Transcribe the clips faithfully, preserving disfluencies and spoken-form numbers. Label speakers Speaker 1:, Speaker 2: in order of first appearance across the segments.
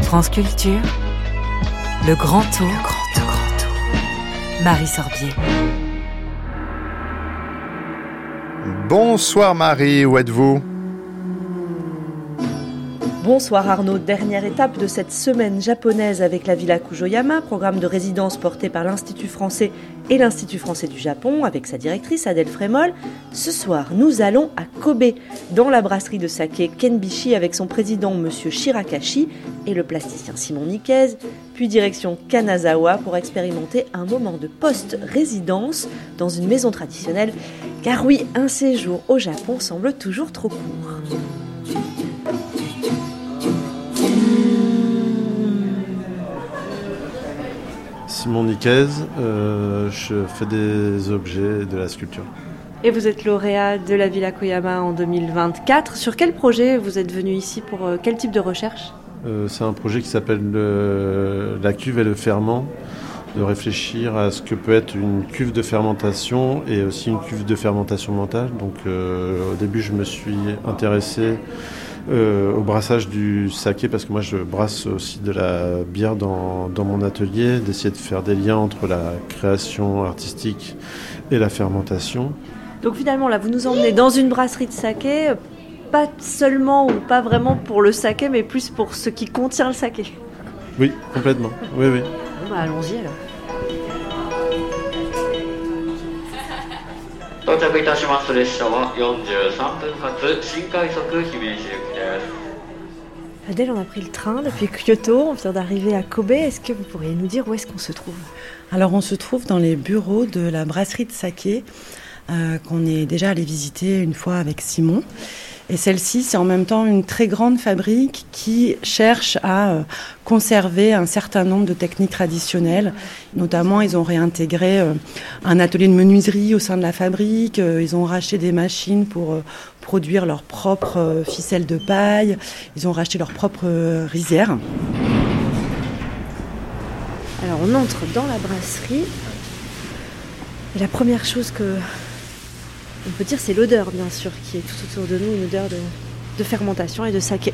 Speaker 1: France Culture, le grand tour, le grand tour, grand tour. Marie Sorbier.
Speaker 2: Bonsoir Marie, où êtes-vous ?
Speaker 3: Bonsoir Arnaud, dernière étape de cette semaine japonaise avec la Villa Kujoyama, programme de résidence porté par l'Institut français et l'Institut français du Japon avec sa directrice Adèle Frémol. Ce soir, nous allons à Kobe, dans la brasserie de saké Kenbishi avec son président Monsieur Shirakashi et le plasticien Simon Nicaise, puis direction Kanazawa pour expérimenter un moment de post-résidence dans une maison traditionnelle. Car oui, un séjour au Japon semble toujours trop court.
Speaker 4: Simon Nicaise, euh, je fais des objets et de la sculpture.
Speaker 3: Et vous êtes lauréat de la Villa Koyama en deux mille vingt-quatre. Sur quel projet vous êtes venu ici pour euh, quel type de recherche ?
Speaker 4: euh, C'est un projet qui s'appelle le, la cuve et le ferment, de réfléchir à ce que peut être une cuve de fermentation et aussi une cuve de fermentation mentale. Donc euh, au début je me suis intéressé Euh, au brassage du saké, parce que moi je brasse aussi de la bière dans, dans mon atelier, d'essayer de faire des liens entre la création artistique et la fermentation.
Speaker 3: Donc finalement là vous nous emmenez dans une brasserie de saké, pas seulement ou pas vraiment pour le saké, mais plus pour ce qui contient le saké.
Speaker 4: Oui, complètement, oui, oui.
Speaker 3: Bon bah allons-y alors.
Speaker 5: 到着いたします列車はよんじゅうさんぷん発新快速姫路行きです。
Speaker 3: Adèle, on a pris le train depuis Kyoto, on vient d'arriver à Kobe. Est-ce que vous pourriez nous dire où est-ce qu'on se trouve ?
Speaker 6: Alors on se trouve dans les bureaux de la brasserie de saké euh, qu'on est déjà allé visiter une fois avec Simon. Et celle-ci, c'est en même temps une très grande fabrique qui cherche à euh, conserver un certain nombre de techniques traditionnelles. Notamment, ils ont réintégré euh, un atelier de menuiserie au sein de la fabrique. Euh, ils ont racheté des machines pour euh, produire leurs propres euh, ficelles de paille. Ils ont racheté leurs propres euh, rizières.
Speaker 3: Alors, on entre dans la brasserie. Et la première chose que on peut dire, c'est l'odeur, bien sûr, qui est tout autour de nous, une odeur de, de fermentation et de saké.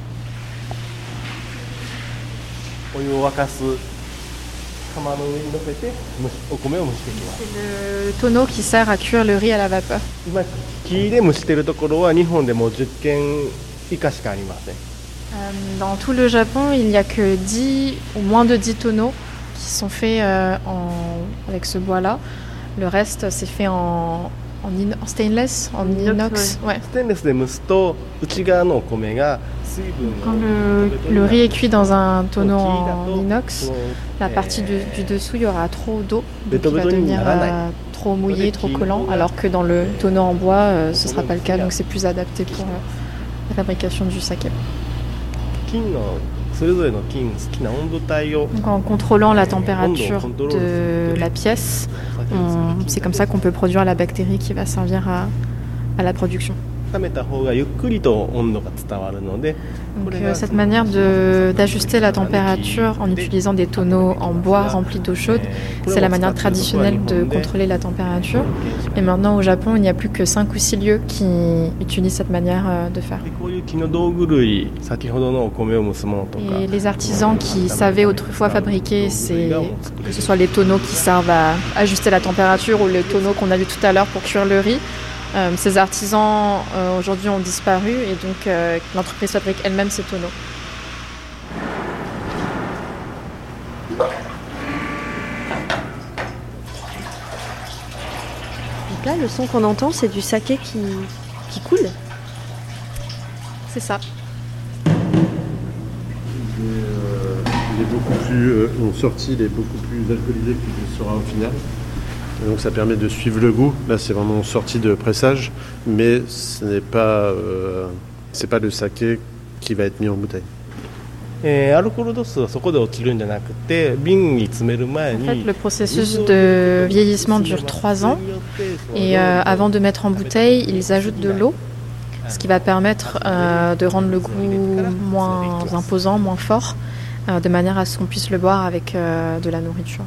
Speaker 7: C'est
Speaker 8: le tonneau qui sert à cuire le riz à la vapeur. Dans tout le Japon, il n'y a que dix ou moins de dix tonneaux qui sont faits euh, en, avec ce bois-là. Le reste, c'est fait en En, in- en stainless, en inox. Ouais. Quand le, le riz est cuit dans un tonneau en inox, la partie du, du dessous, il y aura trop d'eau, donc il va devenir euh, trop mouillé, trop collant, alors que dans le tonneau en bois, euh, ce ne sera pas le cas, donc c'est plus adapté pour euh, la fabrication du saké. Donc en contrôlant la température de la pièce, on, c'est comme ça qu'on peut produire la bactérie qui va servir à, à la production. Donc euh, cette manière de, d'ajuster la température en utilisant des tonneaux en bois remplis d'eau chaude, c'est la manière traditionnelle de contrôler la température. Et maintenant au Japon, il n'y a plus que cinq ou six lieux qui utilisent cette manière de faire. Et les artisans qui savaient autrefois fabriquer, ces, que ce soit les tonneaux qui servent à ajuster la température ou les tonneaux qu'on a vu tout à l'heure pour cuire le riz, Euh, ces artisans euh, aujourd'hui ont disparu et donc euh, l'entreprise fabrique elle-même ces tonneaux.
Speaker 3: Donc là, le son qu'on entend, c'est du saké qui, qui coule.
Speaker 8: C'est ça.
Speaker 4: Il est, euh, il est beaucoup plus, euh, en sortie, il est beaucoup plus alcoolisé qu'il ne sera au final. Et donc ça permet de suivre le goût. Là, c'est vraiment sorti de pressage, mais ce n'est pas, euh, c'est pas le saké qui va être mis en bouteille.
Speaker 8: En fait, le processus de vieillissement dure trois ans et euh, avant de mettre en bouteille, ils ajoutent de l'eau, ce qui va permettre euh, de rendre le goût moins imposant, moins fort, euh, de manière à ce qu'on puisse le boire avec euh, de la nourriture.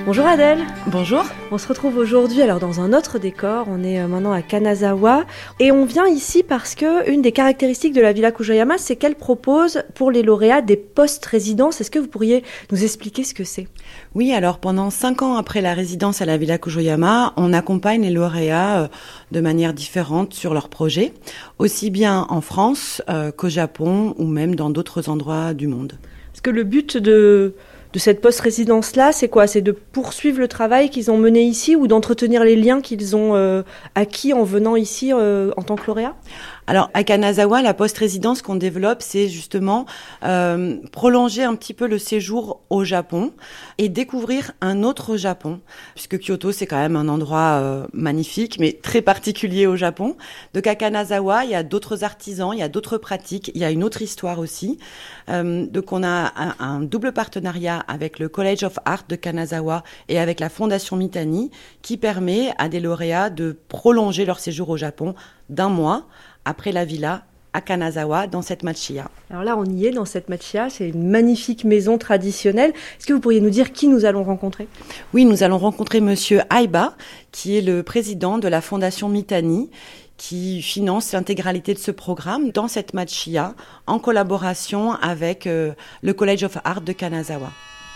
Speaker 3: Bonjour Adèle.
Speaker 6: Bonjour.
Speaker 3: On se retrouve aujourd'hui alors dans un autre décor. On est maintenant à Kanazawa et on vient ici parce que une des caractéristiques de la Villa Kujoyama, c'est qu'elle propose pour les lauréats des post-résidences. Est-ce que vous pourriez nous expliquer ce que c'est ?
Speaker 6: Oui, alors pendant cinq ans après la résidence à la Villa Kujoyama, on accompagne les lauréats de manière différente sur leurs projets, aussi bien en France euh, qu'au Japon ou même dans d'autres endroits du monde.
Speaker 3: Est-ce que le but de de cette post-résidence-là, c'est quoi ? C'est de poursuivre le travail qu'ils ont mené ici ou d'entretenir les liens qu'ils ont euh, acquis en venant ici euh, en tant que lauréat ?
Speaker 6: Alors, à Kanazawa, la post-résidence qu'on développe, c'est justement euh, prolonger un petit peu le séjour au Japon et découvrir un autre Japon, puisque Kyoto, c'est quand même un endroit euh, magnifique, mais très particulier au Japon. Donc, à Kanazawa, il y a d'autres artisans, il y a d'autres pratiques, il y a une autre histoire aussi. Euh, donc, on a un, un double partenariat avec le College of Art de Kanazawa et avec la Fondation Mitani, qui permet à des lauréats de prolonger leur séjour au Japon d'un mois après la villa à Kanazawa, dans cette machiya.
Speaker 3: Alors là, on y est dans cette machiya, c'est une magnifique maison traditionnelle. Est-ce que vous pourriez nous dire qui nous allons rencontrer ?
Speaker 6: Oui, nous allons rencontrer Monsieur Aiba, qui est le président de la Fondation Mitani, qui finance l'intégralité de ce programme dans cette machiya, en collaboration avec euh, le College of Art de Kanazawa.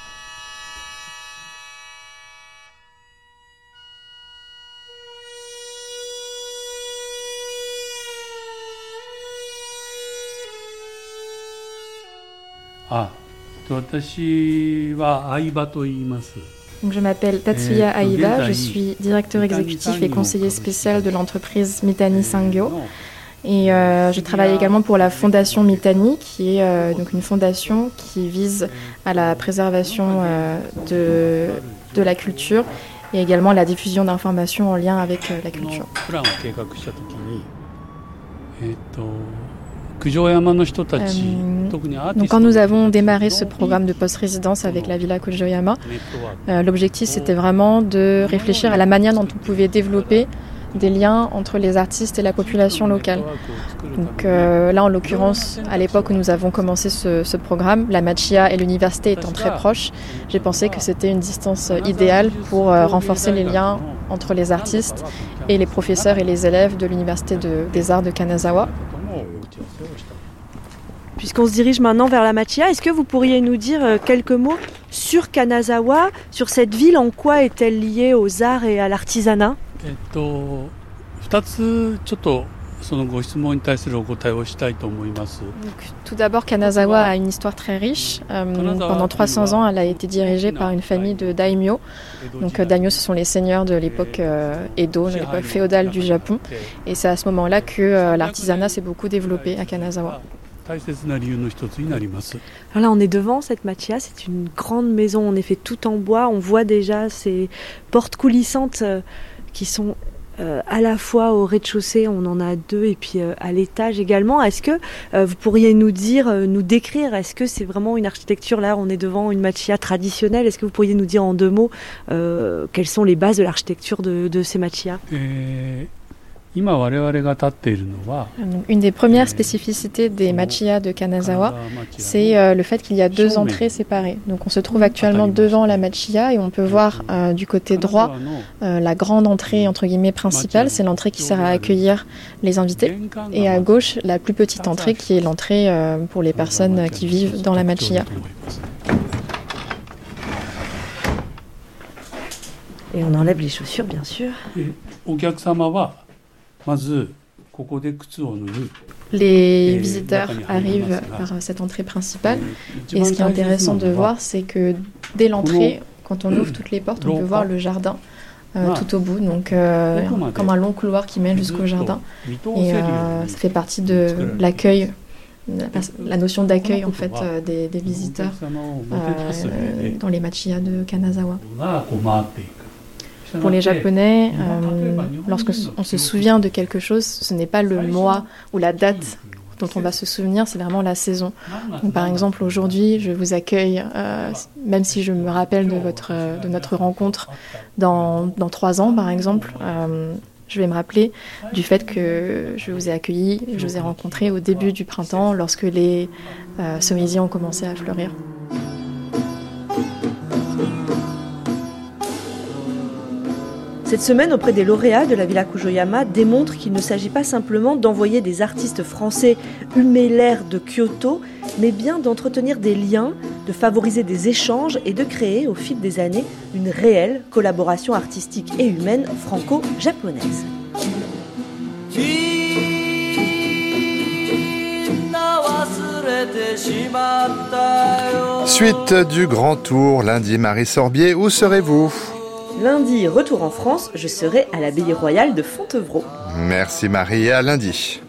Speaker 2: Ah, Donc,
Speaker 8: je m'appelle Tatsuya Aiba, je suis directeur exécutif et conseiller spécial de l'entreprise Mitani Sangyo. Et euh, je travaille également pour la fondation Mitani, qui est euh, donc une fondation qui vise à la préservation euh, de, de la culture et également à la diffusion d'informations en lien avec euh, la culture. Euh, donc quand nous avons démarré ce programme de post-résidence avec la Villa Kujoyama, euh, l'objectif c'était vraiment de réfléchir à la manière dont on pouvait développer des liens entre les artistes et la population locale. Donc euh, là, en l'occurrence, à l'époque où nous avons commencé ce, ce programme, la machiya et l'université étant très proches, j'ai pensé que c'était une distance idéale pour euh, renforcer les liens entre les artistes et les professeurs et les élèves de l'université de, des arts de Kanazawa.
Speaker 3: Puisqu'on se dirige maintenant vers la machiya, est-ce que vous pourriez nous dire quelques mots sur Kanazawa, sur cette ville, en quoi est-elle liée aux arts et à l'artisanat ?
Speaker 2: Donc,
Speaker 8: tout d'abord, Kanazawa a une histoire très riche. Euh, pendant trois cents ans, elle a été dirigée par une famille de daimyo. Donc, euh, daimyo, ce sont les seigneurs de l'époque euh, Edo, de l'époque féodale du Japon. Et c'est à ce moment-là que euh, l'artisanat s'est beaucoup développé à Kanazawa.
Speaker 3: Alors là, on est devant cette machiya, c'est une grande maison, en effet, tout en bois. On voit déjà ces portes coulissantes euh, qui sont euh, à la fois au rez-de-chaussée, on en a deux, et puis euh, à l'étage également. Est-ce que euh, vous pourriez nous dire, euh, nous décrire, est-ce que c'est vraiment une architecture, là, on est devant une machiya traditionnelle, est-ce que vous pourriez nous dire en deux mots euh, quelles sont les bases de l'architecture de, de ces machiyas ?
Speaker 8: Une des premières spécificités des machiyas de Kanazawa, c'est euh, le fait qu'il y a deux entrées séparées. Donc on se trouve actuellement devant la machiya et on peut voir euh, du côté droit euh, la grande entrée entre guillemets principale, c'est l'entrée qui sert à accueillir les invités, et à gauche la plus petite entrée qui est l'entrée euh, pour les personnes qui vivent dans la machiya.
Speaker 3: Et on enlève les chaussures, bien sûr.
Speaker 8: Les visiteurs arrivent par cette entrée principale, et ce qui est intéressant de voir, c'est que dès l'entrée, quand on ouvre toutes les portes, on peut voir le jardin euh, tout au bout, donc euh, comme un long couloir qui mène jusqu'au jardin. Et euh, ça fait partie de l'accueil, la notion d'accueil en fait euh, des, des visiteurs euh, dans les machiyas de Kanazawa. Pour les Japonais, euh, lorsqu'on se souvient de quelque chose, ce n'est pas le mois ou la date dont on va se souvenir, c'est vraiment la saison. Donc, par exemple, aujourd'hui, je vous accueille, euh, même si je me rappelle de, votre, de notre rencontre dans, dans trois ans, par exemple, euh, je vais me rappeler du fait que je vous ai accueilli, je vous ai rencontré au début du printemps, lorsque les euh, cerisiers ont commencé à fleurir.
Speaker 3: Cette semaine, auprès des lauréats de la Villa Kujoyama, démontre qu'il ne s'agit pas simplement d'envoyer des artistes français humer l'air de Kyoto, mais bien d'entretenir des liens, de favoriser des échanges et de créer, au fil des années, une réelle collaboration artistique et humaine franco-japonaise.
Speaker 9: Suite du Grand Tour, lundi, Marie Sorbier, où serez-vous ?
Speaker 3: Lundi, retour en France, je serai à l'abbaye royale de Fontevraud.
Speaker 9: Merci Marie, et à lundi.